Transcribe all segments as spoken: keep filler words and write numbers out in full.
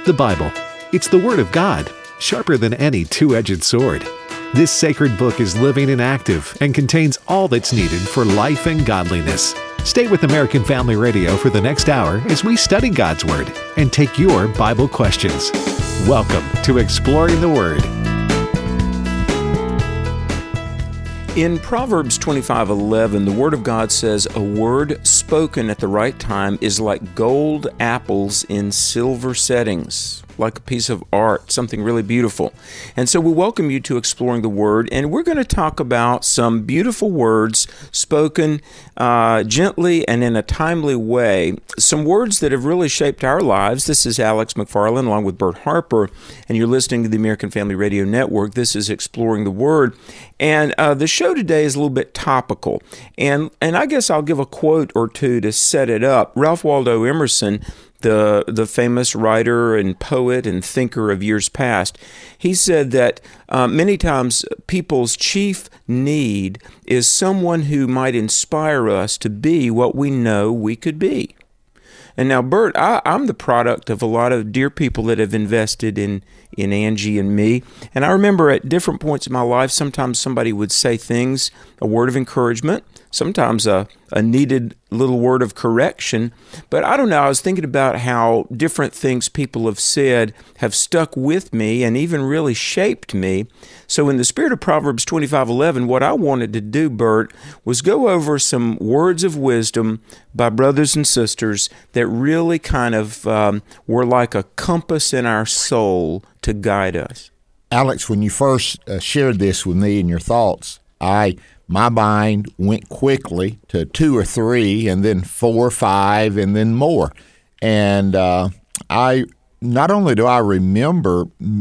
The Bible. It's the Word of God, sharper than any two-edged sword. This sacred book is living and active and contains all that's needed for life and godliness. Stay with American Family Radio for the next hour as we study God's Word and take your Bible questions. Welcome to Exploring the Word. In Proverbs twenty-five eleven, the Word of God says, "A word spoken at the right time is like gold apples in silver settings," like a piece of art, something really beautiful. And so we welcome you to Exploring the Word, and we're going to talk about some beautiful words spoken uh, gently and in a timely way, some words that have really shaped our lives. This is Alex McFarland along with Bert Harper, and you're listening to the American Family Radio Network. This is Exploring the Word, and uh, the show today is a little bit topical, and, and I guess I'll give a quote or two to set it up. Ralph Waldo Emerson, the the famous writer and poet and thinker of years past, he said that uh, many times people's chief need is someone who might inspire us to be what we know we could be. And now, Bert, I, I'm the product of a lot of dear people that have invested in, in Angie and me. And I remember at different points in my life, sometimes somebody would say things, a word of encouragement, sometimes a, a needed little word of correction. But I don't know, I was thinking about how different things people have said have stuck with me and even really shaped me. So in the spirit of Proverbs twenty-five eleven, what I wanted to do, Bert, was go over some words of wisdom by brothers and sisters that really kind of um, were like a compass in our soul to guide us. Alex, when you first uh, shared this with me and your thoughts, I my mind went quickly to two or three, and then four or five, and then more. And uh, I not only do I remember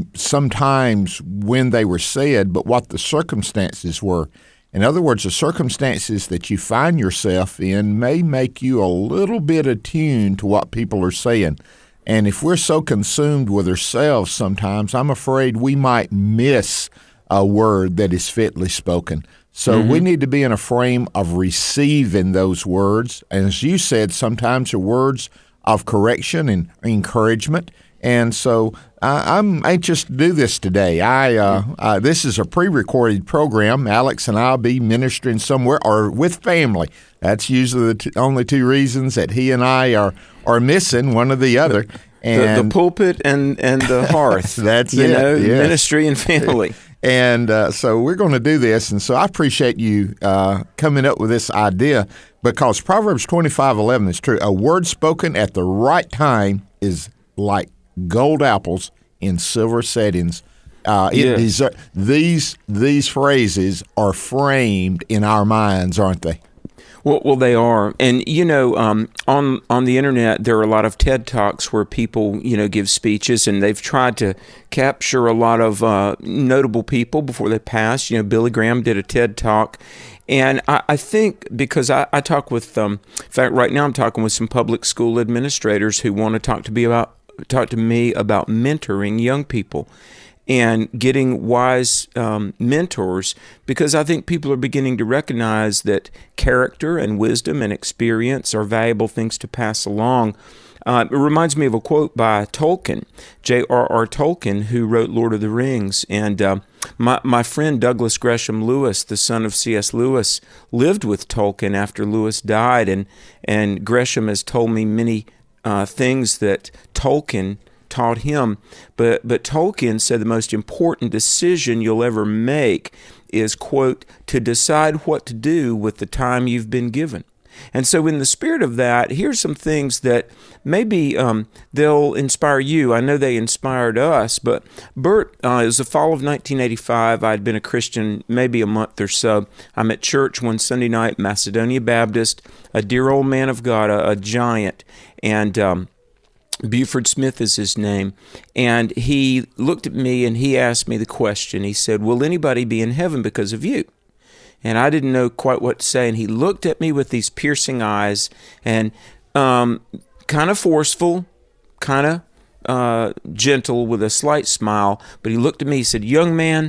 sometimes when they were said, but what the circumstances were. In other words, the circumstances that you find yourself in may make you a little bit attuned to what people are saying. And if we're so consumed with ourselves sometimes, I'm afraid we might miss a word that is fitly spoken. So mm-hmm. we need to be in a frame of receiving those words. And as you said, sometimes they're words of correction and encouragement. And so uh, I'm anxious to do this today. I uh, uh, this is a pre-recorded program. Alex and I'll be ministering somewhere or with family. That's usually the t- only two reasons that he and I are, are missing, one or the other. And the, the pulpit and, and the hearth. That's you it. know, yes. Ministry and family. And uh, so we're going to do this, and so I appreciate you uh, coming up with this idea, because Proverbs twenty-five eleven is true. A word spoken at the right time is like gold apples in silver settings. Uh, it yes. is, these these phrases are framed in our minds, aren't they? Well, well, they are, and you know, um, on on the internet there are a lot of TED Talks where people, you know, give speeches, and they've tried to capture a lot of uh, notable people before they pass. You know, Billy Graham did a TED Talk, and I, I think because I, I talk with, um, in fact, right now I'm talking with some public school administrators who want to talk to me about talk to me about mentoring young people and getting wise um, mentors, because I think people are beginning to recognize that character and wisdom and experience are valuable things to pass along. Uh, it reminds me of a quote by Tolkien, J R R Tolkien, who wrote Lord of the Rings. And uh, my, my friend Douglas Gresham Lewis, the son of C S Lewis, lived with Tolkien after Lewis died, and, and Gresham has told me many uh, things that Tolkien taught him, but but Tolkien said the most important decision you'll ever make is, quote, to decide what to do with the time you've been given. And so in the spirit of that, here's some things that maybe um, they'll inspire you. I know they inspired us, but Bert, uh, it was the fall of nineteen eighty-five. I'd been a Christian maybe a month or so. I'm at church one Sunday night, Macedonia Baptist, a dear old man of God, a, a giant, and um, Buford Smith is his name, and he looked at me and he asked me the question. He said, "Will anybody be in heaven because of you?" And I didn't know quite what to say, and he looked at me with these piercing eyes and um, kind of forceful, kind of uh, gentle with a slight smile, but he looked at me, he said, "Young man,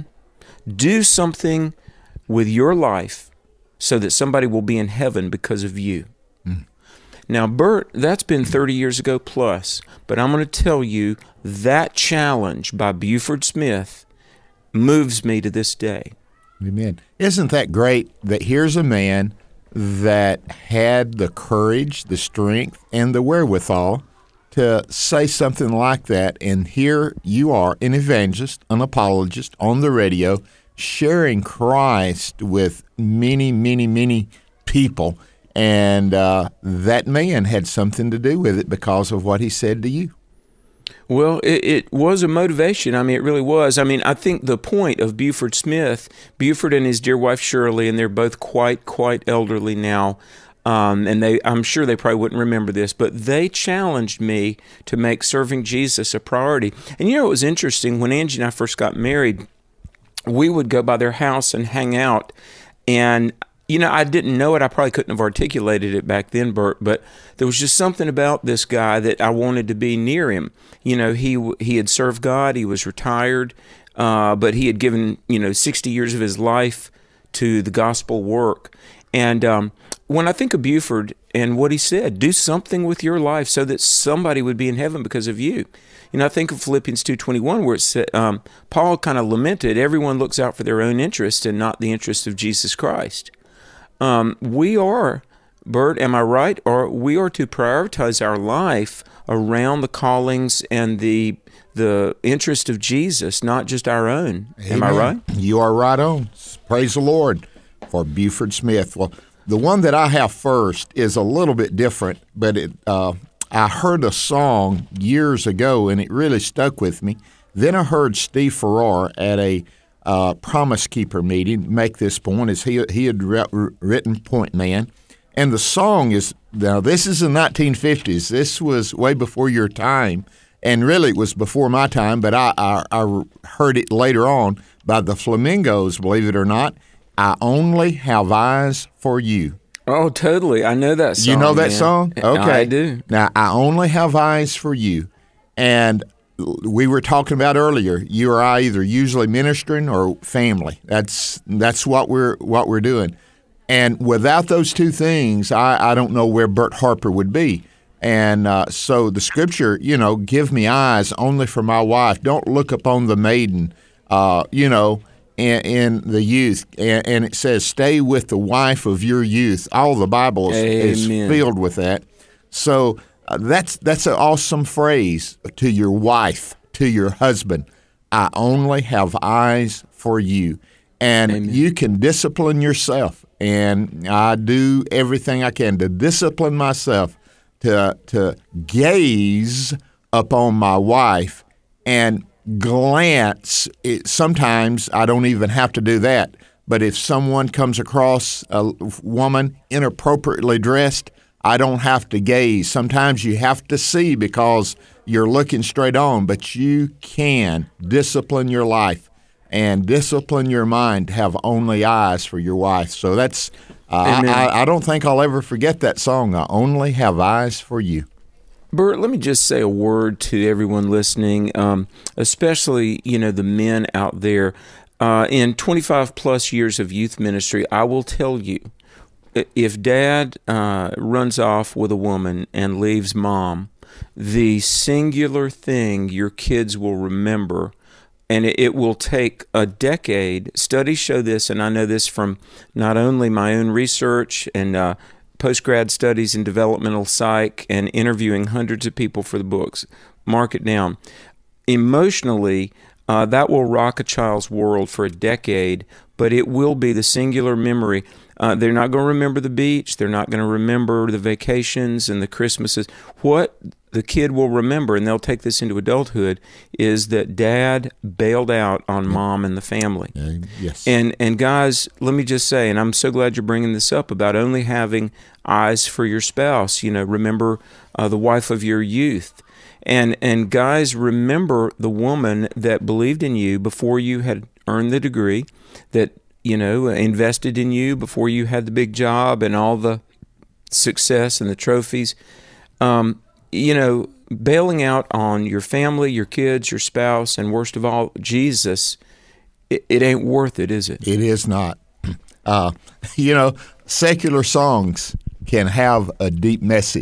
do something with your life so that somebody will be in heaven because of you." Mm. Now, Bert, that's been thirty years ago plus, but I'm going to tell you that challenge by Buford Smith moves me to this day. Amen. Isn't that great that here's a man that had the courage, the strength, and the wherewithal to say something like that, and here you are, an evangelist, an apologist, on the radio, sharing Christ with many, many, many people, and uh, that man had something to do with it because of what he said to you. Well, it, it was a motivation. I mean, it really was. I mean, I think the point of Buford Smith, Buford and his dear wife Shirley, and they're both quite, quite elderly now, um, and they, I'm sure they probably wouldn't remember this, but they challenged me to make serving Jesus a priority. And you know, it was interesting, when Angie and I first got married, we would go by their house and hang out, and you know, I didn't know it. I probably couldn't have articulated it back then, Bert, but there was just something about this guy that I wanted to be near him. You know, he he had served God. He was retired, uh, but he had given, you know, sixty years of his life to the gospel work. And um, when I think of Buford and what he said, do something with your life so that somebody would be in heaven because of you. You know, I think of Philippians two twenty-one, where it said, um, Paul kind of lamented, everyone looks out for their own interest and not the interest of Jesus Christ. Um, we are, Bert, am I right? Or we are to prioritize our life around the callings and the the interest of Jesus, not just our own. Amen. Am I right? You are right on. Praise the Lord for Buford Smith. Well, the one that I have first is a little bit different, but it, uh, I heard a song years ago, and it really stuck with me. Then I heard Steve Farrar at a Uh, Promise Keeper meeting make this point, as he he had re- written Point Man, and the song is, now this is the nineteen fifties. This was way before your time, and really it was before my time, but I, I, I heard it later on by the Flamingos, believe it or not. I only have eyes for you. Oh, totally. I know that song. You know that man. song? Okay. I do. Now, I only have eyes for you, and we were talking about earlier, you or I either usually ministering or family. That's that's what we're what we're doing. And without those two things, I, I don't know where Bert Harper would be. And uh, so the scripture, you know, give me eyes only for my wife. Don't look upon the maiden, uh, you know, in, in the youth. And, and it says, stay with the wife of your youth. All the Bible is, is filled with that. So Uh, that's that's an awesome phrase to your wife, to your husband. I only have eyes for you. And Amen. You can discipline yourself. And I do everything I can to discipline myself to to gaze upon my wife and glance. It, sometimes I don't even have to do that. But if someone comes across a woman inappropriately dressed, I don't have to gaze. Sometimes you have to see because you're looking straight on, but you can discipline your life and discipline your mind to have only eyes for your wife. So that's, uh, I, I, I don't think I'll ever forget that song, I Only Have Eyes for You. Bert, let me just say a word to everyone listening, um, especially, you know, the men out there. Uh, in twenty-five plus years of youth ministry, I will tell you, if dad uh, runs off with a woman and leaves mom, the singular thing your kids will remember, and it, it will take a decade. Studies show this, and I know this from not only my own research and uh, post-grad studies in developmental psych and interviewing hundreds of people for the books. Mark it down. Emotionally, uh, that will rock a child's world for a decade, but it will be the singular memory. Uh, they're not going to remember the beach. They're not going to remember the vacations and the Christmases. What the kid will remember, and they'll take this into adulthood, is that dad bailed out on mom and the family. Uh, yes. And and guys, let me just say, and I'm so glad you're bringing this up about only having eyes for your spouse. You know, remember uh, the wife of your youth. And and guys, remember the woman that believed in you before you had earned the degree, that, you know, invested in you before you had the big job and all the success and the trophies. Um, you know, bailing out on your family, your kids, your spouse, and worst of all, Jesus, it, it ain't worth it, is it? It is not. Uh, you know, secular songs can have a deep message,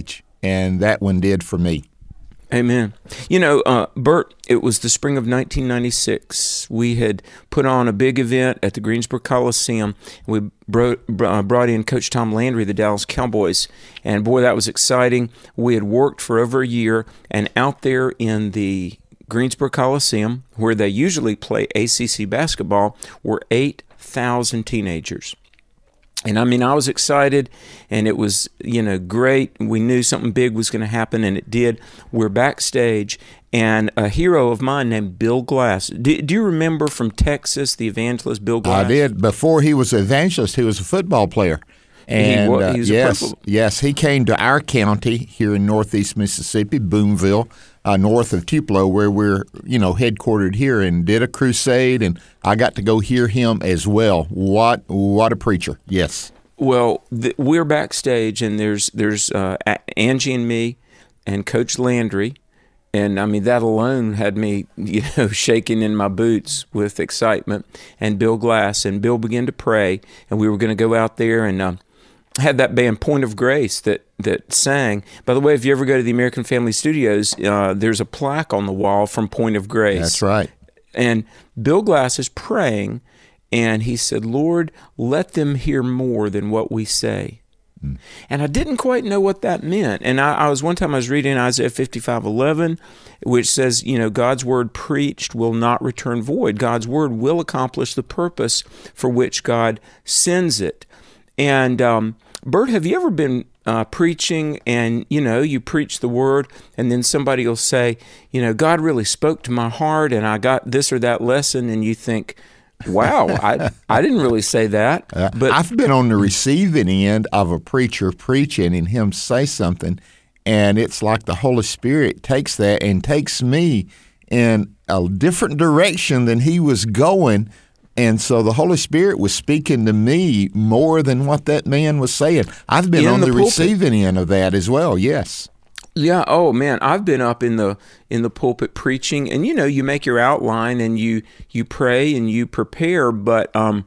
and that one did for me. Amen. You know, uh, Bert, it was the spring of nineteen ninety-six. We had put on a big event at the Greensboro Coliseum. We brought, uh, brought in Coach Tom Landry, the Dallas Cowboys, and boy, that was exciting. We had worked for over a year, and out there in the Greensboro Coliseum, where they usually play A C C basketball, were eight thousand teenagers. And I mean, I was excited, and it was, you know, great. We knew something big was going to happen, and it did. We're backstage, and a hero of mine named Bill Glass. Do, do you remember from Texas, the evangelist Bill Glass? I did. Before he was an evangelist, he was a football player. And he, was, he was uh, a yes, purple. yes, he came to our county here in northeast Mississippi, Boonville, uh, north of Tupelo, where we're, you know, headquartered here, and did a crusade, and I got to go hear him as well. What what a preacher! Yes. Well, th- we're backstage, and there's there's uh, Angie and me, and Coach Landry, and I mean that alone had me, you know, shaking in my boots with excitement. And Bill Glass, and Bill began to pray, and we were going to go out there and. Um, had that band Point of Grace that, that sang. By the way, if you ever go to the American Family Studios, uh, there's a plaque on the wall from Point of Grace. That's right. And Bill Glass is praying, and he said, Lord, let them hear more than what we say. Mm. And I didn't quite know what that meant. And I, I was one time I was reading Isaiah fifty-five eleven, which says, you know, God's word preached will not return void. God's word will accomplish the purpose for which God sends it. And um, Bert, have you ever been uh, preaching and, you know, you preach the word and then somebody will say, you know, God really spoke to my heart and I got this or that lesson, and you think, wow, I I didn't really say that. But I've been on the receiving end of a preacher preaching and him say something, and it's like the Holy Spirit takes that and takes me in a different direction than he was going. And so the Holy Spirit was speaking to me more than what that man was saying. I've been in on the, the receiving end of that as well, yes. Yeah, oh man, I've been up in the in the pulpit preaching, and you know, you make your outline and you you pray and you prepare, but um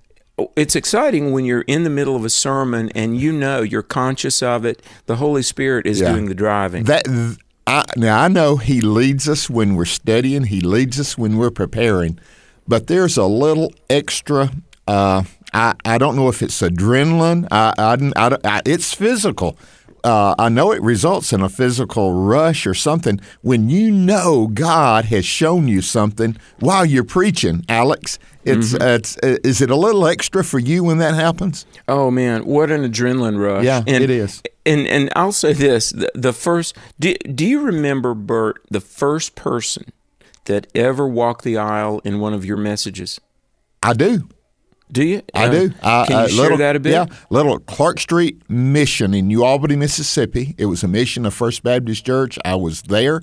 it's exciting when you're in the middle of a sermon and you know, you're conscious of it. The Holy Spirit is yeah. doing the driving. That I, now I know he leads us when we're studying, he leads us when we're preparing. But there's a little extra, uh, I, I don't know if it's adrenaline, I, I, I, I, it's physical. Uh, I know it results in a physical rush or something when you know God has shown you something while you're preaching, Alex. It's, mm-hmm. uh, it's uh, is it a little extra for you when that happens? Oh, man, what an adrenaline rush. Yeah, and, it is. And and I'll say this, the, the first, do, do you remember, Bert, the first person that ever walked the aisle in one of your messages? I do. Do you? I uh, do. Uh, can you uh, share little, that a bit? Yeah, little Clark Street mission in New Albany, Mississippi. It was a mission of First Baptist Church. I was there,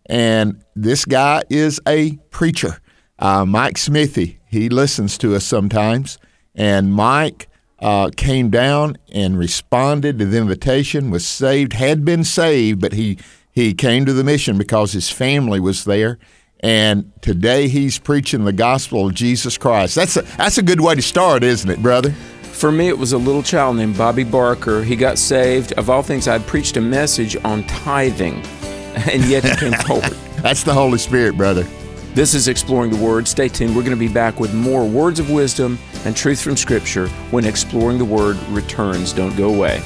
and this guy is a preacher, uh, Mike Smithy. He listens to us sometimes, and Mike uh, came down and responded to the invitation, was saved, had been saved, but he, he came to the mission because his family was there. And today he's preaching the gospel of Jesus Christ. That's a, that's a good way to start, isn't it, brother? For me, it was a little child named Bobby Barker. He got saved. Of all things, I'd preached a message on tithing, and yet he came forward. That's the Holy Spirit, brother. This is Exploring the Word. Stay tuned. We're going to be back with more words of wisdom and truth from Scripture when Exploring the Word returns. Don't go away.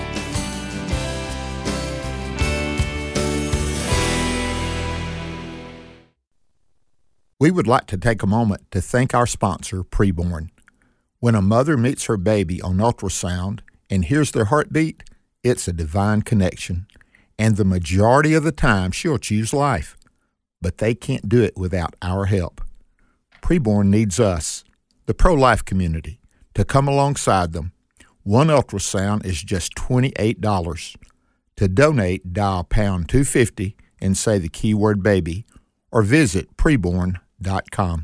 We would like to take a moment to thank our sponsor, Preborn. When a mother meets her baby on ultrasound and hears their heartbeat, it's a divine connection. And the majority of the time, she'll choose life. But they can't do it without our help. Preborn needs us, the pro-life community, to come alongside them. One ultrasound is just twenty-eight dollars. To donate, dial pound two fifty and say the keyword baby, or visit preborn dot com.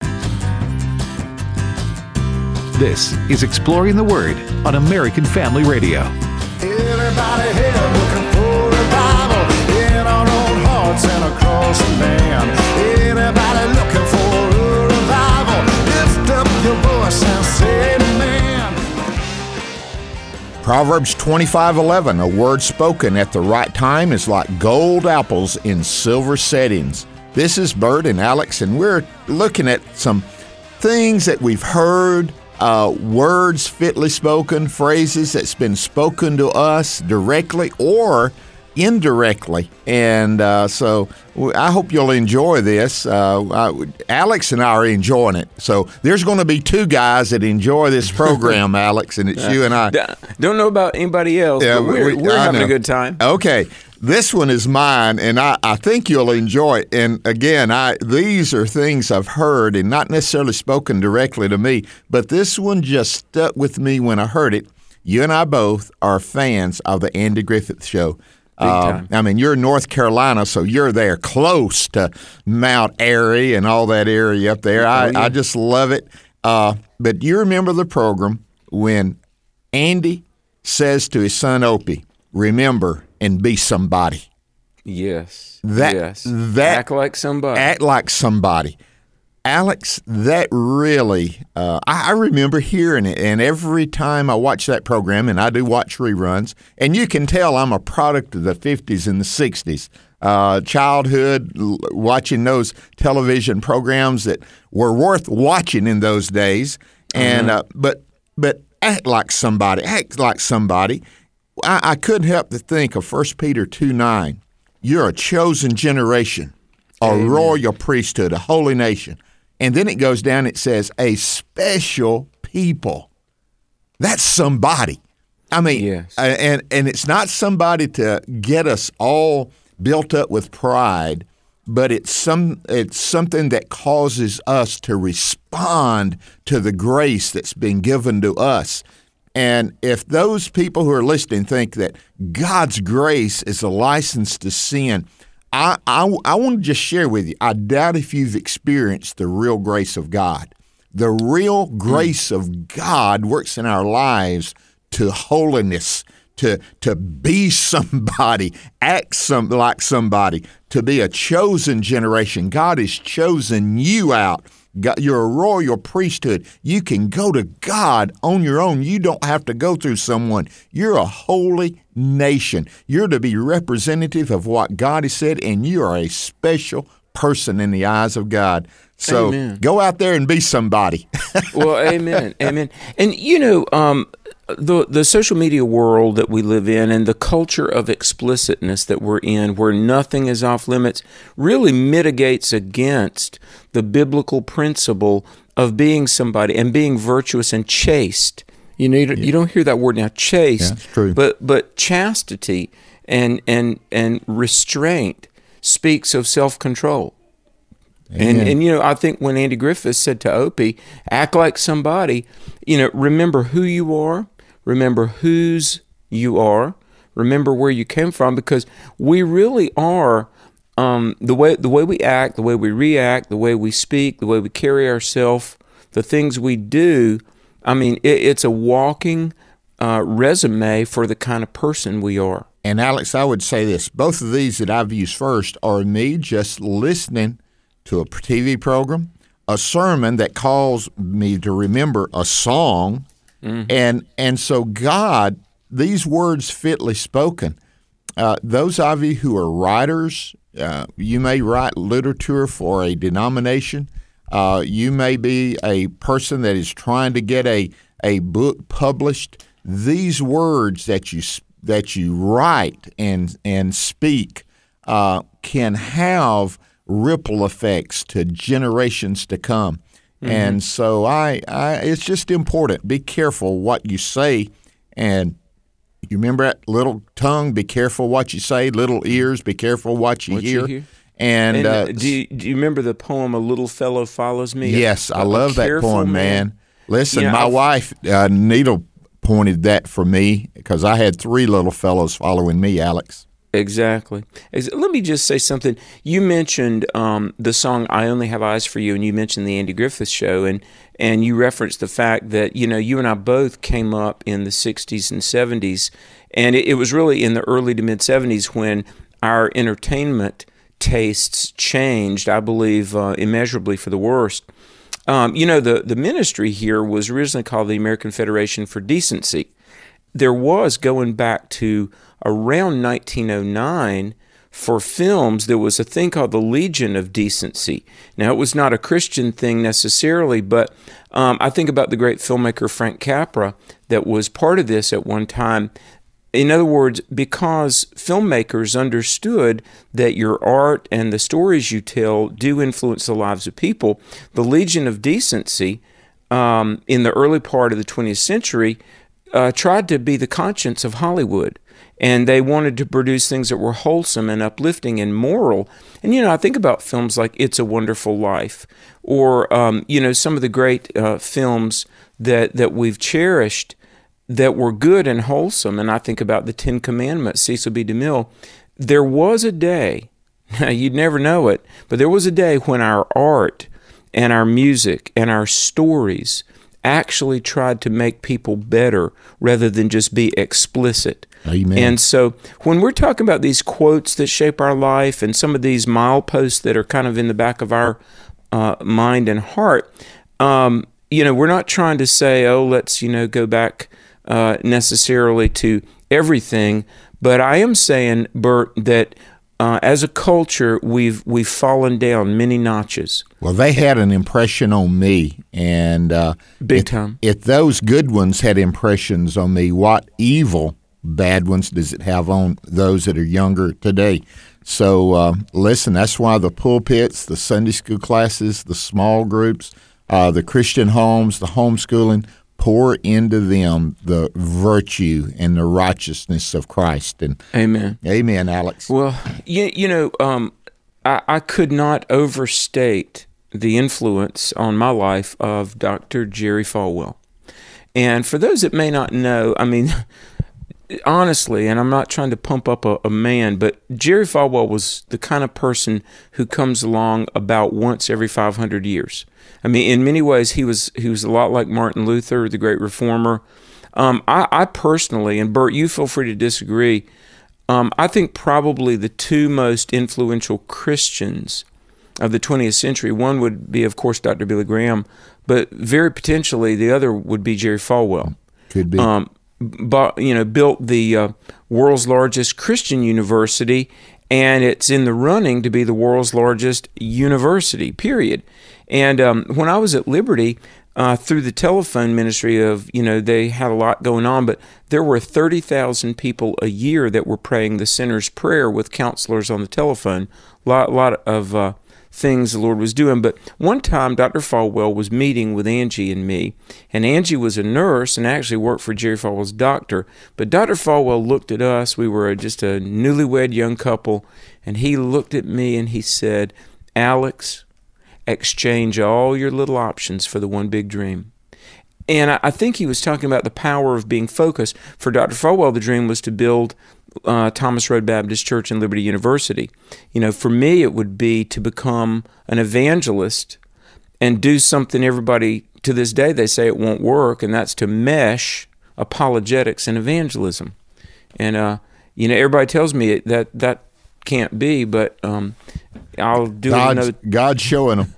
This is Exploring the Word on American Family Radio. Everybody here looking for revival in our own hearts and across the land. Anybody looking for a revival? Lift up your voice and say amen. Proverbs twenty-five eleven, a word spoken at the right time is like gold apples in silver settings. This is Bert and Alex, and we're looking at some things that we've heard, uh, words fitly spoken, phrases that's been spoken to us directly or indirectly. And uh, so I hope you'll enjoy this. Uh, I, Alex and I are enjoying it. So there's going to be two guys that enjoy this program, Alex, and it's you and I. Don't know about anybody else, Yeah, but we're, we- we're I having know. a good time. Okay. This one is mine, and I, I think you'll enjoy it. And again, I these are things I've heard and not necessarily spoken directly to me, but this one just stuck with me when I heard it. You and I both are fans of the Andy Griffith Show. Uh, time. I mean, you're in North Carolina, so you're there close to Mount Airy and all that area up there. I, Oh, yeah. I just love it. Uh, but you remember the program when Andy says to his son Opie, remember and be somebody. Yes. That- yes. that- Act like somebody. Act like somebody. Alex, that really, uh, I, I remember hearing it, and every time I watch that program, and I do watch reruns, and you can tell I'm a product of the fifties and the sixties. Uh, childhood, l- watching those television programs that were worth watching in those days. And uh, but but act like somebody, act like somebody. I, I couldn't help to think of First Peter two nine. You're a chosen generation, a Amen. royal priesthood, a holy nation. And then it goes down, it says, a special people. That's somebody. I mean, Yes. a- and, and it's not somebody to get us all built up with pride, but it's some it's something that causes us to respond to the grace that's been given to us. And if those people who are listening think that God's grace is a license to sin, I, I, I want to just share with you, I doubt if you've experienced the real grace of God. The real grace of God works in our lives to holiness, to to be somebody, act some like somebody, to be a chosen generation. God has chosen you out. God, you're a royal priesthood. You can go to God on your own. You don't have to go through someone. You're a holy nation. You're to be representative of what God has said, and you are a special person in the eyes of God. So Amen. go out there and be somebody. Well, amen, amen. And you know, um, the the social media world that we live in, and the culture of explicitness that we're in, where nothing is off limits, really mitigates against the biblical principle of being somebody and being virtuous and chaste. You know, you don't, you don't hear that word now, chaste. Yeah, it's true. But but chastity and and and restraint speaks of self-control. And, Amen. and, you know, I think when Andy Griffith said to Opie, act like somebody, you know, remember who you are, remember whose you are, remember where you came from, because we really are, um, the way the way we act, the way we react, the way we speak, the way we carry ourselves, the things we do, I mean, it, it's a walking uh, resume for the kind of person we are. And Alex, I would say this. Both of these that I've used first are me just listening to a T V program, a sermon that calls me to remember a song, Mm-hmm. and and so God, these words fitly spoken. Uh, those of you who are writers, uh, you may write literature for a denomination. Uh, you may be a person that is trying to get a a book published. These words that you that you write and and speak uh, can have ripple effects to generations to come. Mm-hmm. And so I, I, it's just important. Be careful what you say. And you remember that little tongue, be careful what you say, little ears, be careful what you, What hear. you hear. And, And uh, uh, do you, do you remember the poem "A Little Fellow Follows Me"? yes, A- I a love that careful poem, man. Listen, You know, my I've- wife, uh, Needle, pointed that for me because I had three little fellows following me, Alex. Exactly. Ex- Let me just say something. You mentioned um, the song "I Only Have Eyes for You," and you mentioned the Andy Griffith Show, and and you referenced the fact that you know you and I both came up in the sixties and seventies, and it, it was really in the early to mid seventies when our entertainment tastes changed. I believe uh, immeasurably for the worst. Um, you know, the the ministry here was originally called the American Federation for Decency. there was, going back to around nineteen oh nine, for films, there was a thing called the Legion of Decency. Now, it was not a Christian thing necessarily, but um, I think about the great filmmaker Frank Capra that was part of this at one time. In other words, because filmmakers understood that your art and the stories you tell do influence the lives of people, the Legion of Decency um, in the early part of the twentieth century uh, tried to be the conscience of Hollywood. And they wanted to produce things that were wholesome and uplifting and moral. And, you know, I think about films like It's a Wonderful Life, or, um, you know, some of the great uh, films that, that we've cherished that were good and wholesome. And I think about the Ten Commandments, Cecil B. DeMille. There was a day, you'd never know it, but there was a day when our art and our music and our stories actually tried to make people better rather than just be explicit. Amen. And so when we're talking about these quotes that shape our life and some of these mileposts that are kind of in the back of our uh, mind and heart, um, you know, we're not trying to say, oh, let's, you know, go back uh, necessarily to everything. But I am saying, Bert, that uh, as a culture, we've we've fallen down many notches. Well, they had an impression on me, and uh, Big if, time. If those good ones had impressions on me, what evil bad ones does it have on those that are younger today? So uh, listen, that's why the pulpits, the Sunday school classes, the small groups, uh, the Christian homes, the homeschooling, pour into them the virtue and the righteousness of Christ. And Amen. Amen, Alex. Well, you, you know, um, I, I could not overstate the influence on my life of Doctor Jerry Falwell. And for those that may not know, I mean, honestly, and I'm not trying to pump up a, a man, but Jerry Falwell was the kind of person who comes along about once every five hundred years. I mean, in many ways, he was he was a lot like Martin Luther, the great reformer. Um, I, I personally, and Bert, you feel free to disagree, um, I think probably the two most influential Christians of the twentieth century, one would be, of course, Doctor Billy Graham, but very potentially the other would be Jerry Falwell. Could be. Um, but, you know, built the uh, world's largest Christian university, and it's in the running to be the world's largest university, period. And um, when I was at Liberty, uh, through the telephone ministry of, you know, they had a lot going on, but there were thirty thousand people a year that were praying the sinner's prayer with counselors on the telephone. A lot, lot of uh, things the Lord was doing. But one time, Doctor Falwell was meeting with Angie and me, and Angie was a nurse and actually worked for Jerry Falwell's doctor. But Doctor Falwell looked at us. We were just a newlywed young couple, and he looked at me and he said, Alex, exchange all your little options for the one big dream. And I think he was talking about the power of being focused. For Doctor Falwell, the dream was to build uh, Thomas Road Baptist Church and Liberty University. You know, for me, it would be to become an evangelist and do something everybody, to this day, they say it won't work, and that's to mesh apologetics and evangelism. And, uh, you know, everybody tells me that that can't be, but um, I'll do God's, another. God's showing them.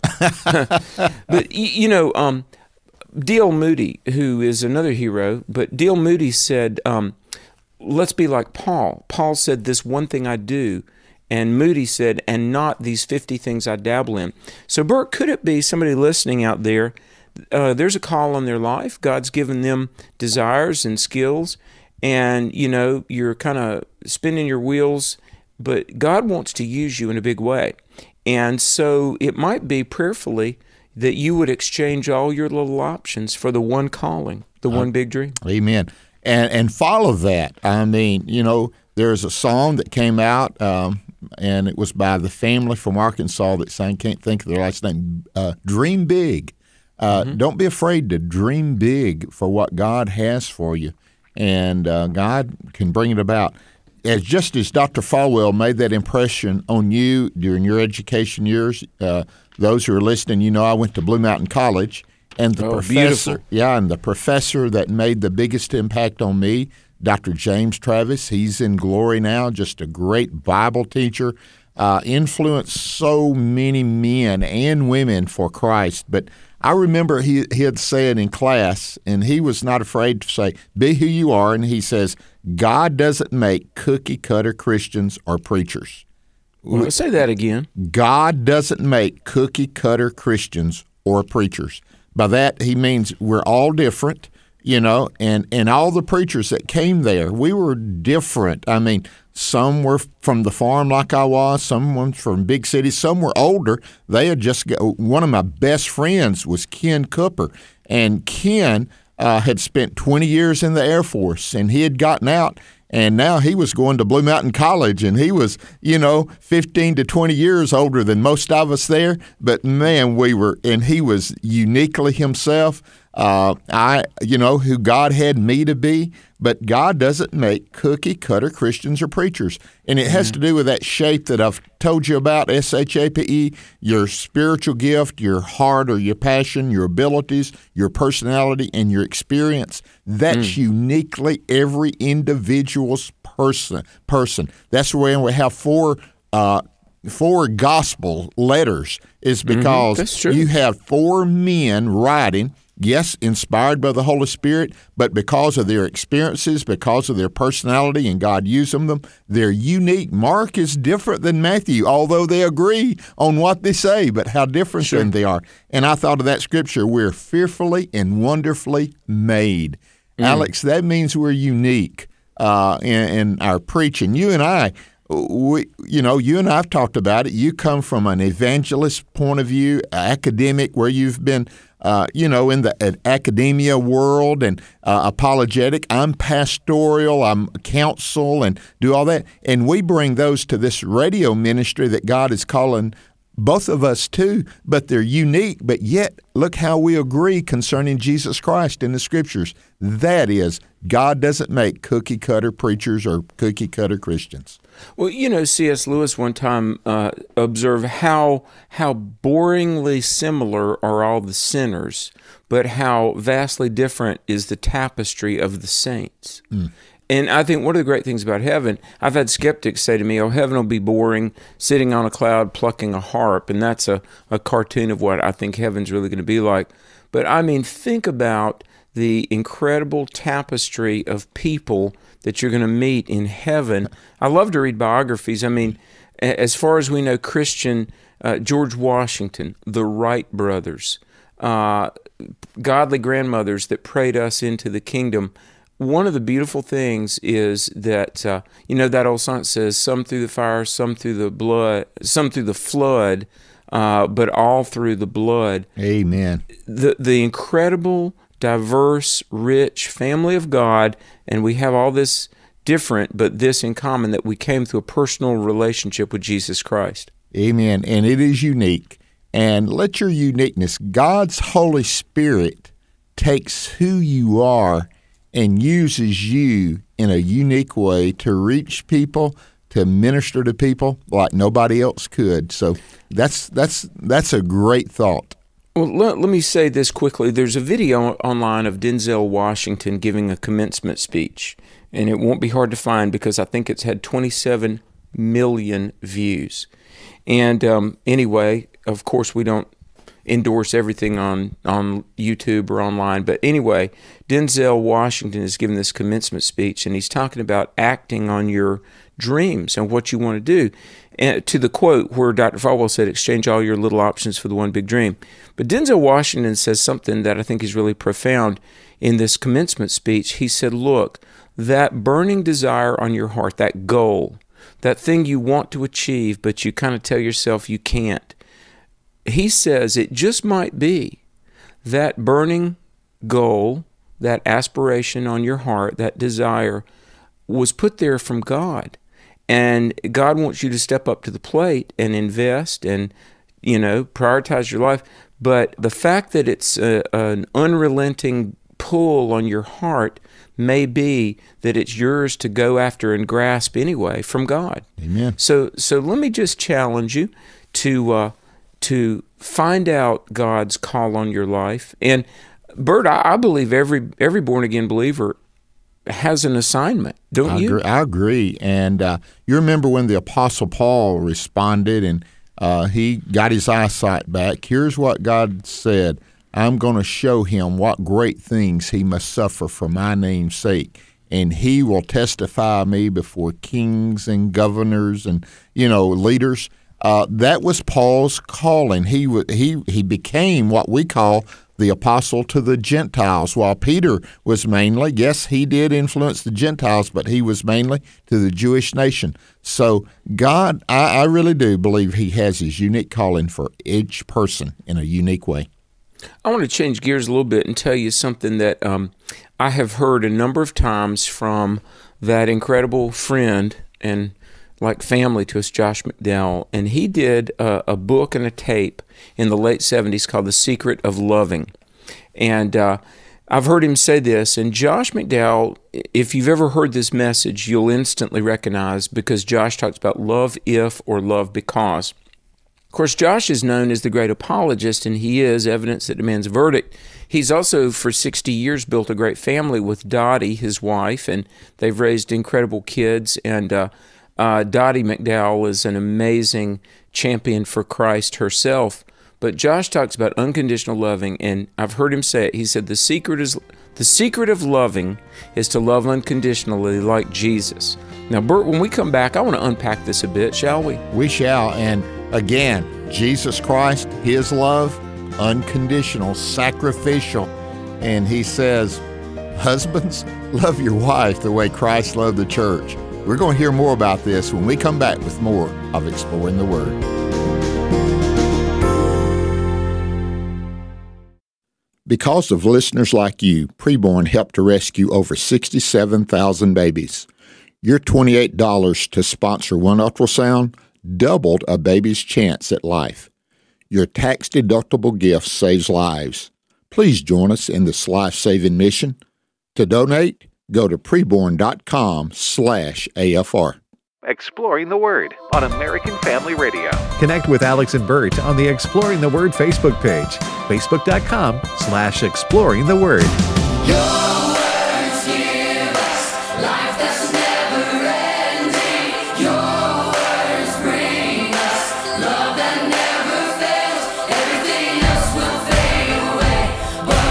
But, you know, um, D L Moody, who is another hero, but D L Moody said, um, let's be like Paul. Paul said, this one thing I do, and Moody said, and not these fifty things I dabble in. So, Bert, could it be somebody listening out there, uh, there's a call on their life, God's given them desires and skills, and, you know, you're kind of spinning your wheels, but God wants to use you in a big way. And so it might be prayerfully that you would exchange all your little options for the one calling, the one big dream. Amen. And and follow that. I mean, you know, there's a song that came out, um, and it was by the family from Arkansas that sang, can't think of their last name, uh, Dream Big. Uh, mm-hmm. Don't be afraid to dream big for what God has for you, and uh, God can bring it about. As just as Doctor Falwell made that impression on you during your education years, uh, those who are listening, you know, I went to Blue Mountain College, and the oh, professor, beautiful. yeah, and the professor that made the biggest impact on me, Doctor James Travis, he's in glory now, just a great Bible teacher, uh, influenced so many men and women for Christ. But I remember he, he had said in class, and he was not afraid to say, be who you are, and he says, God doesn't make cookie-cutter Christians or preachers. Well, say that again. God doesn't make cookie-cutter Christians or preachers. By that, he means we're all different, you know, and, and all the preachers that came there, we were different. I mean, some were from the farm like I was, some were from big cities, some were older. They had just got, one of my best friends was Ken Cooper, and Ken uh, had spent twenty years in the Air Force, and he had gotten out, and now he was going to Blue Mountain College, and he was, you know, fifteen to twenty years older than most of us there. But, man, we were, and he was uniquely himself. Uh, I, you know, who God had me to be, but God doesn't make cookie-cutter Christians or preachers. And it has mm-hmm. to do with that shape that I've told you about, S H A P E, your spiritual gift, your heart or your passion, your abilities, your personality, and your experience. That's mm. uniquely every individual's person. person. That's where we have four uh, four gospel letters, is because mm-hmm. you have four men writing, yes, inspired by the Holy Spirit, but because of their experiences, because of their personality, and God used them, they're unique. Mark is different than Matthew, although they agree on what they say, but how different sure. they are. And I thought of that scripture, we're fearfully and wonderfully made. Mm. Alex, that means we're unique uh, in, in our preaching. You and I, we, you know, you and I have talked about it. You come from an evangelist point of view, academic, where you've been Uh, you know, in the uh, academia world and uh, apologetic. I'm pastoral, I'm counsel, and do all that. And we bring those to this radio ministry that God is calling both of us to, but they're unique. But yet, look how we agree concerning Jesus Christ in the Scriptures. That is, God doesn't make cookie-cutter preachers or cookie-cutter Christians. Well, you know, C S. Lewis one time uh, observed how how boringly similar are all the sinners, but how vastly different is the tapestry of the saints. Mm. And I think one of the great things about heaven, I've had skeptics say to me, oh, heaven will be boring, sitting on a cloud plucking a harp, and that's a, a cartoon of what I think heaven's really going to be like. But I mean, think about the incredible tapestry of people that you're going to meet in heaven. I love to read biographies. I mean, as far as we know, Christian, uh, George Washington, the Wright brothers, uh, godly grandmothers that prayed us into the kingdom. One of the beautiful things is that, uh, you know, that old song says, some through the fire, some through the blood, some through the flood, uh, but all through the blood. Amen. The, the incredible, diverse, rich family of God, and we have all this different, but this in common, that we came through a personal relationship with Jesus Christ. Amen. And it is unique. And let your uniqueness, God's Holy Spirit takes who you are and uses you in a unique way to reach people, to minister to people like nobody else could. So that's that's that's a great thought. Well, let, let me say this quickly. There's a video online of Denzel Washington giving a commencement speech, and it won't be hard to find because I think it's had twenty-seven million views. And um, anyway, of course, we don't endorse everything on, on YouTube or online. But anyway, Denzel Washington is giving this commencement speech, and he's talking about acting on your dreams and what you want to do. And to the quote where Doctor Falwell said, exchange all your little options for the one big dream. But Denzel Washington says something that I think is really profound in this commencement speech. He said, look, that burning desire on your heart, that goal, that thing you want to achieve, but you kind of tell yourself you can't. He says it just might be that burning goal, that aspiration on your heart, that desire was put there from God. And God wants you to step up to the plate and invest and, you know, prioritize your life. But the fact that it's a, an unrelenting pull on your heart may be that it's yours to go after and grasp anyway from God. Amen. So, so let me just challenge you to uh, to find out God's call on your life. And Bert, I, I believe every every born again believer has an assignment, don't I you? Agree, I agree. And uh, you remember when the Apostle Paul responded and uh, he got his eyesight back. Here's what God said. I'm going to show him what great things he must suffer for my name's sake. And he will testify me before kings and governors and, you know, leaders. Uh, that was Paul's calling. He w- he he became what we call the apostle to the Gentiles, while Peter was mainly, yes, he did influence the Gentiles, but he was mainly to the Jewish nation. So God, I, I really do believe he has his unique calling for each person in a unique way. I want to change gears a little bit and tell you something that um, I have heard a number of times from that incredible friend and like family to us, Josh McDowell, and he did a, a book and a tape in the late seventies called The Secret of Loving. And uh, I've heard him say this, and Josh McDowell, if you've ever heard this message, you'll instantly recognize, because Josh talks about love if or love because. Of course, Josh is known as the great apologist, and he is evidence that demands a verdict. He's also, for sixty years, built a great family with Dottie, his wife, and they've raised incredible kids. And uh, uh, Dottie McDowell is an amazing champion for Christ herself. But Josh talks about unconditional loving, and I've heard him say it. He said, the secret is the secret of loving is to love unconditionally like Jesus. Now, Bert, when we come back, I want to unpack this a bit, shall we? We shall. And again, Jesus Christ, his love, unconditional, sacrificial. And he says, husbands, love your wife the way Christ loved the church. We're going to hear more about this when we come back with more of Exploring the Word. Because of listeners like you, Preborn helped to rescue over sixty-seven thousand babies. Your twenty-eight dollars to sponsor one ultrasound doubled a baby's chance at life. Your tax-deductible gift saves lives. Please join us in this life-saving mission. To donate, go to preborn.com slash AFR. Exploring the Word on American Family Radio. Connect with Alex and Bert on the Exploring the Word Facebook page, facebook.com slash exploring the word. Your words give us life that's never ending. Your words bring us love that never fails. Everything else will fade away, but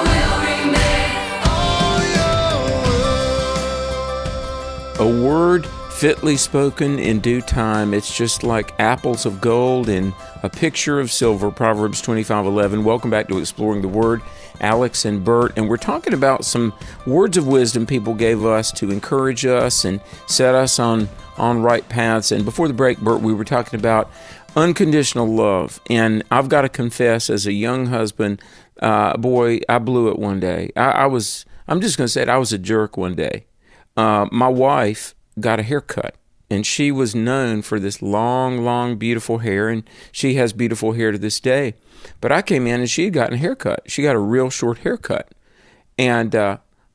what will remain? Oh, your A word fitly spoken in due time. It's just like apples of gold in a picture of silver, Proverbs twenty-five eleven. Welcome back to Exploring the Word, Alex and Bert, and we're talking about some words of wisdom people gave us to encourage us and set us on, on right paths. And before the break, Bert, we were talking about unconditional love, and I've got to confess, as a young husband, uh, boy, I blew it one day. I, I was, I'm just going to say it, I was a jerk one day. Uh, my wife got a haircut, and she was known for this long, long, beautiful hair, and she has beautiful hair to this day. But I came in, and she had gotten a haircut. She got a real short haircut, and uh,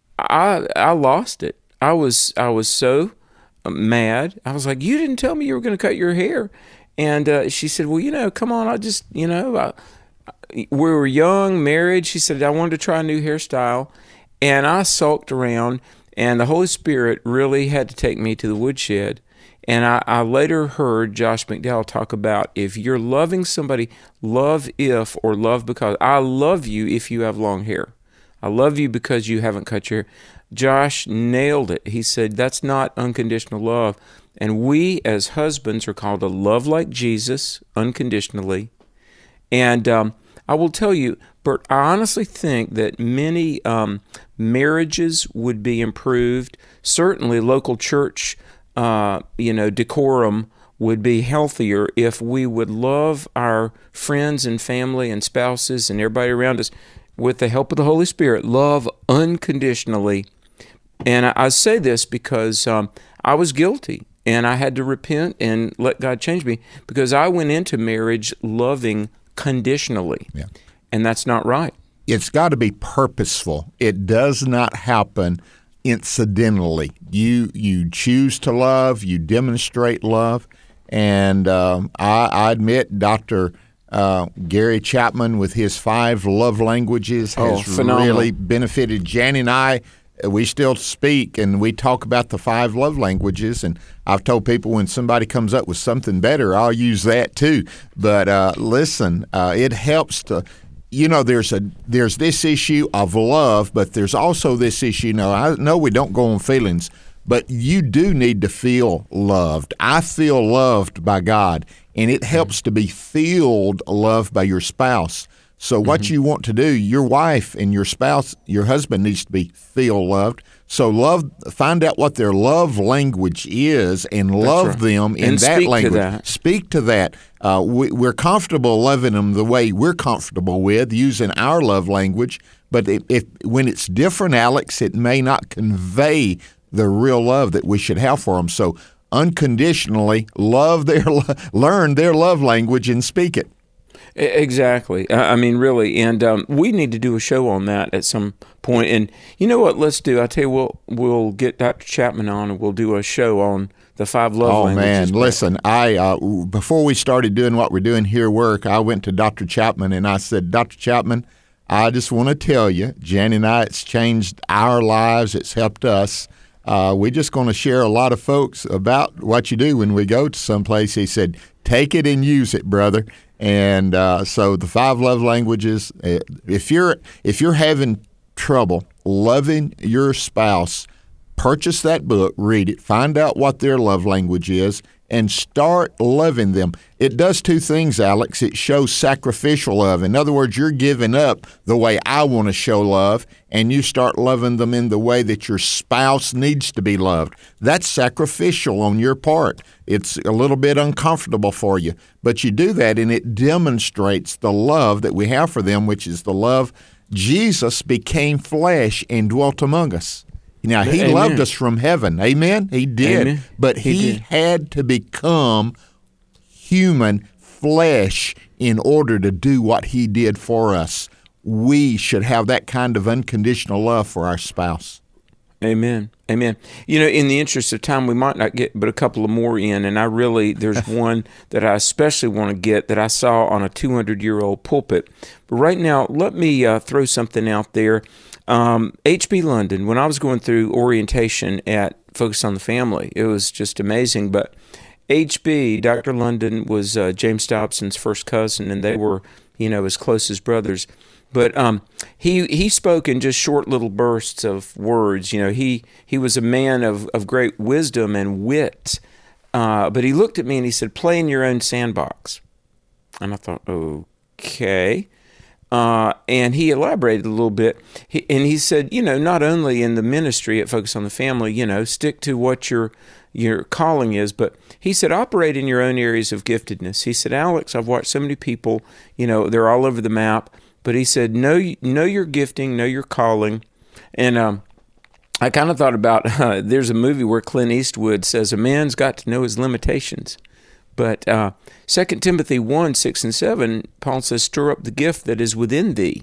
I I lost it. I was I was so mad. I was like, "You didn't tell me you were going to cut your hair." And uh, she said, "Well, you know, come on, I just, you know, I, we were young, married." She said, "I wanted to try a new hairstyle," and I sulked around. And the Holy Spirit really had to take me to the woodshed. And I, I later heard Josh McDowell talk about, if you're loving somebody, love if or love because. I love you if you have long hair. I love you because you haven't cut your hair. Josh nailed it. He said, that's not unconditional love. And we as husbands are called to love like Jesus unconditionally. And um, I will tell you, Bert, I honestly think that many um, marriages would be improved. Certainly local church, uh, you know, decorum would be healthier if we would love our friends and family and spouses and everybody around us with the help of the Holy Spirit, love unconditionally. And I, I say this because um, I was guilty, and I had to repent and let God change me, because I went into marriage loving conditionally. Yeah. And that's not right. It's got to be purposeful. It does not happen incidentally. You you choose to love, you demonstrate love, and um, I, I admit Doctor uh, Gary Chapman with his five love languages has Oh, phenomenal. really benefited Jan and I. We still speak and we talk about the five love languages, and I've told people when somebody comes up with something better, I'll use that too. But uh, listen, uh, it helps to you know, there's a there's this issue of love, but there's also this issue. Now, I know we don't go on feelings, but you do need to feel loved. I feel loved by God, and it helps to be filled loved by your spouse. So what mm-hmm. you want to do, your wife and your spouse, your husband needs to be feel loved. So love, find out what their love language is and love right. them in and that speak language. To that. Speak to that. Uh, we, we're comfortable loving them the way we're comfortable with, using our love language. But if, if when it's different, Alex, it may not convey the real love that we should have for them. So unconditionally love their, learn their love language and speak it. Exactly. I mean, really. And um, we need to do a show on that at some point. And you know what? Let's do. I tell you, we'll we'll get Doctor Chapman on, and we'll do a show on the five love oh, languages. Oh man, listen. I uh, before we started doing what we're doing here, at work, I went to Doctor Chapman and I said, Doctor Chapman, I just want to tell you, Jan and I, it's changed our lives. It's helped us. Uh, we're just going to share a lot of folks about what you do when we go to someplace. He said, take it and use it, brother. And uh, so the five love languages, if you're if you're having trouble loving your spouse, purchase that book, read it, find out what their love language is, and start loving them. It does two things, Alex. It shows sacrificial love. In other words, you're giving up the way I want to show love, and you start loving them in the way that your spouse needs to be loved. That's sacrificial on your part. It's a little bit uncomfortable for you, but you do that, and it demonstrates the love that we have for them, which is the love Jesus became flesh and dwelt among us. Now, he Amen. Loved us from heaven. Amen? He did. Amen. But he, he did. Had to become human flesh in order to do what he did for us. We should have that kind of unconditional love for our spouse. Amen. Amen. You know, in the interest of time, we might not get but a couple of more in, and I really, there's one that I especially want to get that I saw on a two hundred year old pulpit. But right now, let me uh, throw something out there. Um, H B London, when I was going through orientation at Focus on the Family, it was just amazing. But H B, Doctor London, was uh, James Dobson's first cousin, and they were, you know, as close as brothers. But um, he he spoke in just short little bursts of words. You know, he he was a man of, of great wisdom and wit. Uh, but he looked at me and he said, "Play in your own sandbox." And I thought, okay. Uh, and he elaborated a little bit. He, and he said, you know, not only in the ministry at Focus on the Family, you know, stick to what your your calling is, but he said, operate in your own areas of giftedness. He said, Alex, I've watched so many people, you know, they're all over the map. But he said, know, know your gifting, know your calling. And um, I kind of thought about, uh, there's a movie where Clint Eastwood says, a man's got to know his limitations. But uh, Second Timothy one, six and seven, Paul says, stir up the gift that is within thee.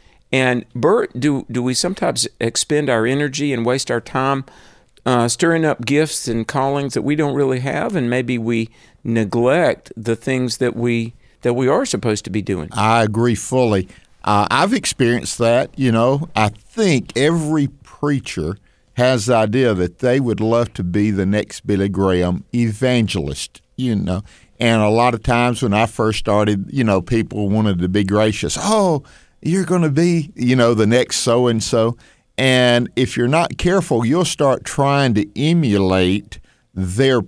And Bert, do, do we sometimes expend our energy and waste our time uh, stirring up gifts and callings that we don't really have, and maybe we neglect the things that we that we are supposed to be doing? I agree fully. Uh, I've experienced that. You know, I think every preacher has the idea that they would love to be the next Billy Graham evangelist, you know. And a lot of times when I first started, you know, people wanted to be gracious. Oh, you're going to be, you know, the next so-and-so. And if you're not careful, you'll start trying to emulate their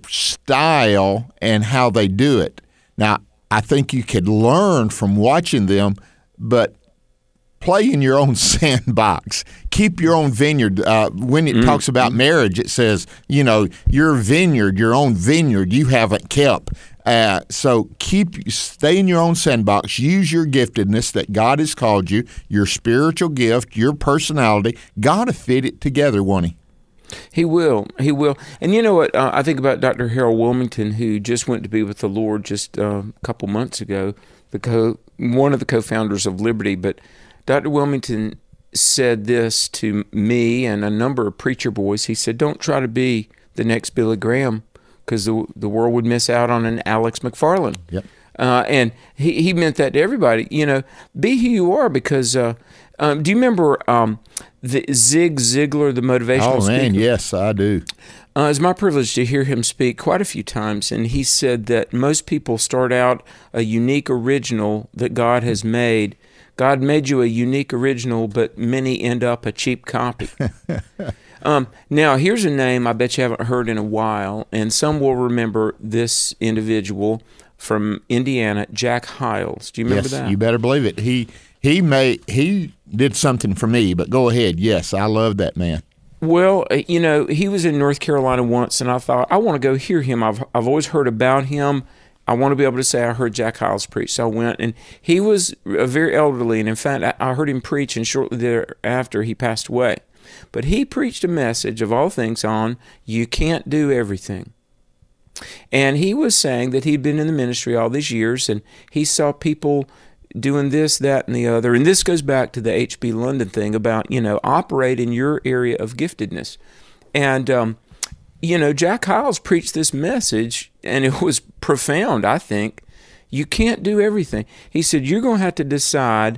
style and how they do it. Now, I think you could learn from watching them, but play in your own sandbox. Keep your own vineyard. Uh, when it mm-hmm. talks about marriage, it says, you know, your vineyard, your own vineyard, you haven't kept. Uh, so keep, stay in your own sandbox. Use your giftedness that God has called you, your spiritual gift, your personality. God will fit it together, won't he? He will. He will. And you know what? Uh, I think about Doctor Harold Wilmington, who just went to be with the Lord just uh, a couple months ago, the co- one of the co-founders of Liberty. But Doctor Wilmington said this to me and a number of preacher boys. He said, don't try to be the next Billy Graham, because the the world would miss out on an Alex McFarland. Yep. Uh, and he, he meant that to everybody. You know, be who you are, because uh, um, do you remember um, the Zig Ziglar, the motivational speaker? Oh, man, speaker? yes, I do. Uh, it's my privilege to hear him speak quite a few times, and he said that most people start out a unique original that God has made, God made you a unique original, but many end up a cheap copy. um, now, here's a name I bet you haven't heard in a while, and some will remember this individual from Indiana, Jack Hyles. Do you remember yes, that? You better believe it. He he made he did something for me. But go ahead. Yes, I love that man. Well, uh, you know, he was in North Carolina once, and I thought, I want to go hear him. I've I've always heard about him. I want to be able to say I heard Jack Hyles preach. So I went, and he was uh, very elderly, and in fact, I, I heard him preach, and shortly thereafter, he passed away. But he preached a message, of all things, on you can't do everything. And he was saying that he'd been in the ministry all these years, and he saw people doing this, that, and the other. And this goes back to the H B London thing about, you know, operate in your area of giftedness. And, um, you know, Jack Hyles preached this message, and it was profound, I think. You can't do everything. He said, you're going to have to decide,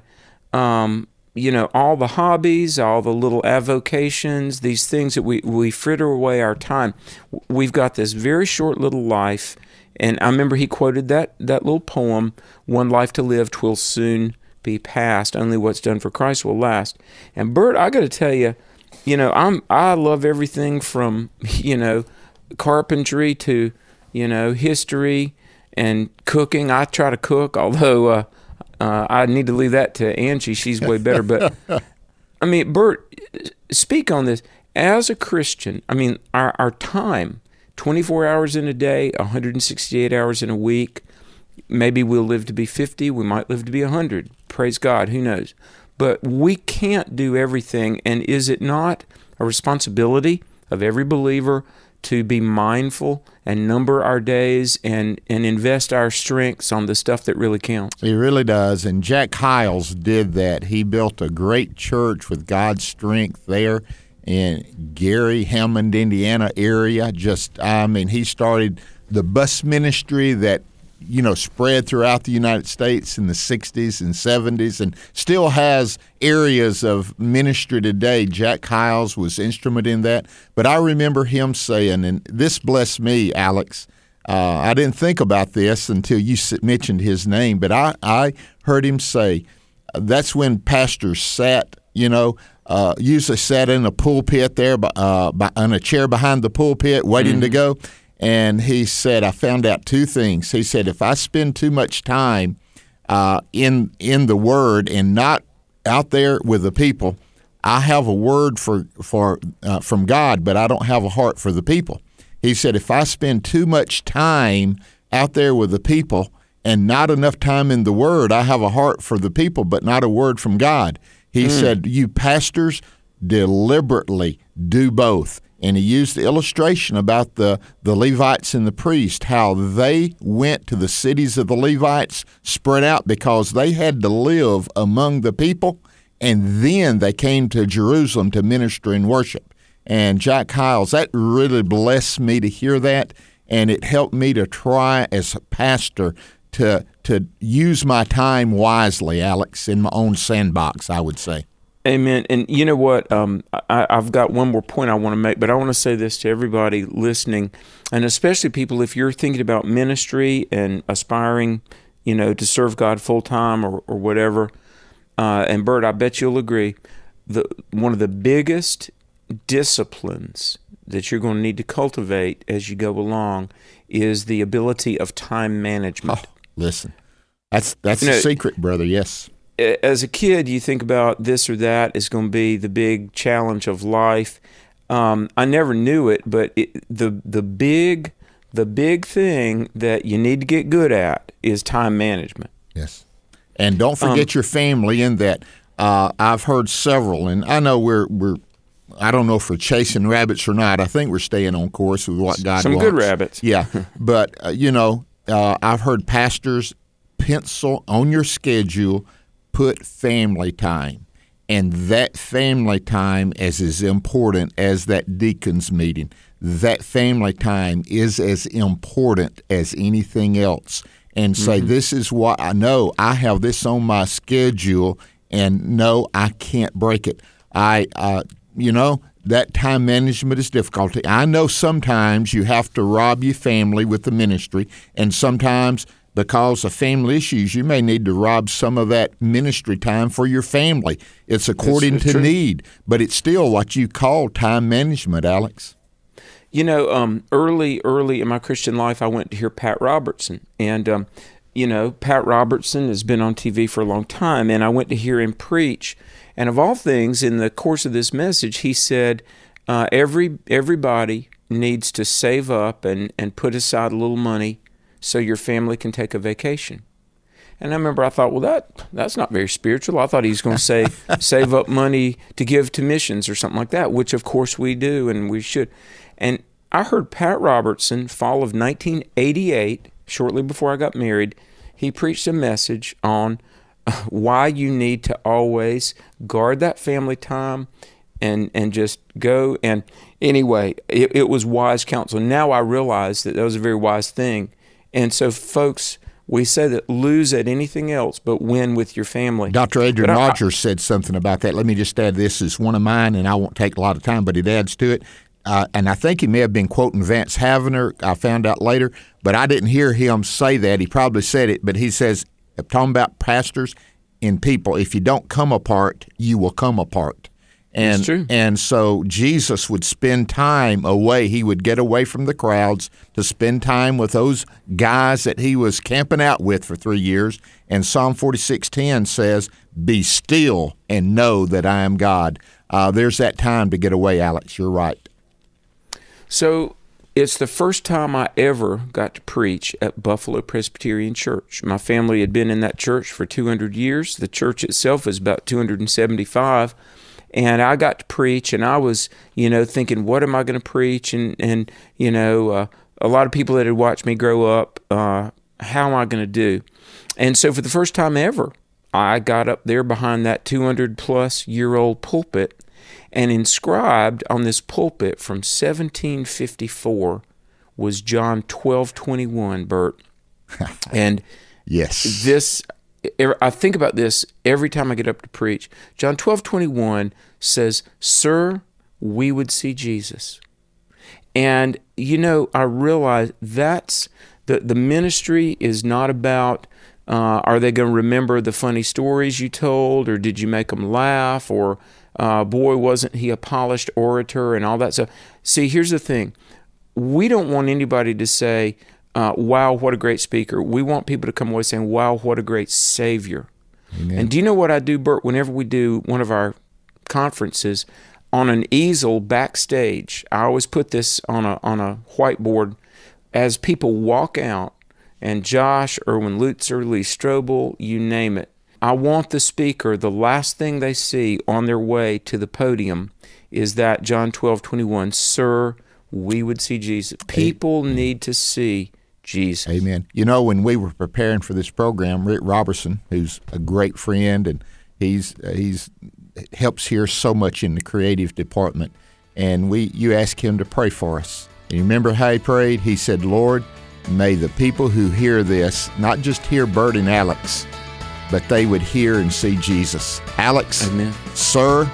um, you know, all the hobbies, all the little avocations, these things that we, we fritter away our time. We've got this very short little life. And I remember he quoted that that little poem, one life to live, 'twill soon be past, only what's done for Christ will last. And Bert, I got to tell you, you know, I'm I love everything from, you know, carpentry to, you know, history and cooking. I try to cook, although uh, uh, I need to leave that to Angie. She's way better. But, I mean, Bert, speak on this. As a Christian, I mean, our, our time, twenty-four hours in a day, one hundred sixty-eight hours in a week. Maybe we'll live to be fifty. We might live to be one hundred. Praise God. Who knows? But we can't do everything. And is it not a responsibility of every believer to be mindful and number our days and, and invest our strengths on the stuff that really counts? He really does. And Jack Hyles did that. He built a great church with God's strength there in Gary, Hammond, Indiana area. Just, I mean, he started the bus ministry that, you know, spread throughout the United States in the sixties and seventies and still has areas of ministry today. Jack Hyles was instrument in that. But I remember him saying, and this blessed me, Alex, uh, I didn't think about this until you mentioned his name, but I, I heard him say, that's when pastors sat, you know, Uh, usually sat in a pulpit there, uh, on a chair behind the pulpit, waiting mm-hmm. to go. And he said, I found out two things. He said, if I spend too much time uh, in in the Word and not out there with the people, I have a word for for uh, from God, but I don't have a heart for the people. He said, if I spend too much time out there with the people and not enough time in the Word, I have a heart for the people, but not a word from God. He mm. said, you pastors deliberately do both. And he used the illustration about the, the Levites and the priests, how they went to the cities of the Levites spread out because they had to live among the people, and then they came to Jerusalem to minister and worship. And Jack Hyles, that really blessed me to hear that, and it helped me to try as a pastor to to use my time wisely, Alex, in my own sandbox, I would say. Amen. And you know what? Um, I, I've got one more point I want to make, but I want to say this to everybody listening, and especially people, if you're thinking about ministry and aspiring, you know, to serve God full time or, or whatever. Uh, and Bert, I bet you'll agree, the one of the biggest disciplines that you're going to need to cultivate as you go along is the ability of time management. Oh, listen, that's that's you the know, secret, brother. Yes. As a kid, you think about this or that is going to be the big challenge of life. Um, I never knew it, but it, the the big the big thing that you need to get good at is time management. Yes, and don't forget um, your family in that. Uh, I've heard several, and I know we're we're. I don't know if we're chasing rabbits or not. I think we're staying on course with what God Some wants. Some good rabbits. Yeah, but uh, you know, uh, I've heard pastors pencil on your schedule. Put family time, and that family time is as important as that deacon's meeting. That family time is as important as anything else. And say, mm-hmm. this is what I know. I have this on my schedule, and no, I can't break it. I, uh, you know, that time management is difficult. I know sometimes you have to rob your family with the ministry, and sometimes because of family issues, you may need to rob some of that ministry time for your family. It's according It's- to it's true. need, but it's still what you call time management, Alex. You know, um, early, early in my Christian life, I went to hear Pat Robertson. And, um, you know, Pat Robertson has been on T V for a long time, and I went to hear him preach. And of all things, in the course of this message, he said, uh, every everybody needs to save up and, and put aside a little money so your family can take a vacation. And I remember I thought, well, that that's not very spiritual. I thought he was going to say save up money to give to missions or something like that, which of course we do and we should. And I heard Pat Robertson, fall of nineteen eighty-eight, shortly before I got married, he preached a message on why you need to always guard that family time and and just go. And anyway, it, it was wise counsel. Now I realize that that was a very wise thing. And so, folks, we say that lose at anything else but win with your family. Doctor Adrian But I- Rogers said something about that. Let me just add this as one of mine, and I won't take a lot of time, but it adds to it. Uh, and I think he may have been quoting Vance Havner. I found out later, but I didn't hear him say that. He probably said it, but he says, talking about pastors and people, if you don't come apart, you will come apart. And, That's true. and so Jesus would spend time away. He would get away from the crowds to spend time with those guys that he was camping out with for three years. And Psalm forty-six ten says, "Be still and know that I am God." Uh, there's that time to get away, Alex. You're right. So it's the first time I ever got to preach at Buffalo Presbyterian Church. My family had been in that church for two hundred years. The church itself is about two hundred seventy-five. And I got to preach, and I was, you know, thinking, what am I going to preach? And, and you know, uh, a lot of people that had watched me grow up, uh, how am I going to do? And so for the first time ever, I got up there behind that two hundred plus year old pulpit, and inscribed on this pulpit from seventeen fifty-four was John twelve twenty-one, Bert. And Yes. this, I think about this every time I get up to preach. John twelve twenty-one says, "Sir, we would see Jesus." And, you know, I realize that's, the, the ministry is not about, uh, are they going to remember the funny stories you told, or did you make them laugh, or uh, boy, wasn't he a polished orator and all that stuff. See, here's the thing. We don't want anybody to say, uh, wow, what a great speaker. We want people to come away saying, wow, what a great Savior. Amen. And do you know what I do, Bert, whenever we do one of our conferences, on an easel backstage, I always put this on a on a whiteboard as people walk out, and Josh, Erwin Lutzer, Lee Strobel, you name it. I want the speaker, the last thing they see on their way to the podium is that John twelve twenty-one, "Sir, we would see Jesus." People need to see Jesus. Amen. You know, when we were preparing for this program, Rick Robertson, who's a great friend, and he's uh, he's helps here so much in the creative department, and we you asked him to pray for us. And you remember how he prayed? He said, "Lord, may the people who hear this not just hear Bert and Alex, but they would hear and see Jesus." Alex, Amen. Sir,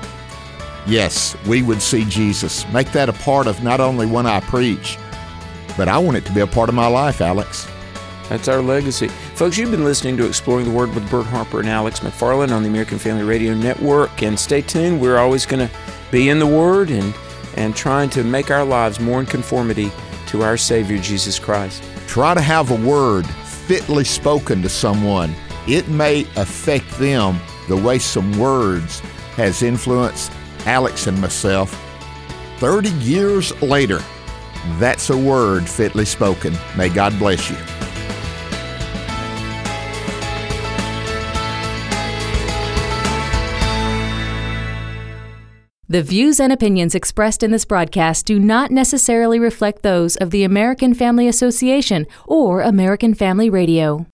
yes, we would see Jesus. Make that a part of not only when I preach, but I want it to be a part of my life, Alex. That's our legacy. Folks, you've been listening to Exploring the Word with Bert Harper and Alex McFarland on the American Family Radio Network. And stay tuned. We're always going to be in the Word and, and trying to make our lives more in conformity to our Savior, Jesus Christ. Try to have a word fitly spoken to someone. It may affect them the way some words has influenced Alex and myself. thirty years later, that's a word fitly spoken. May God bless you. The views and opinions expressed in this broadcast do not necessarily reflect those of the American Family Association or American Family Radio.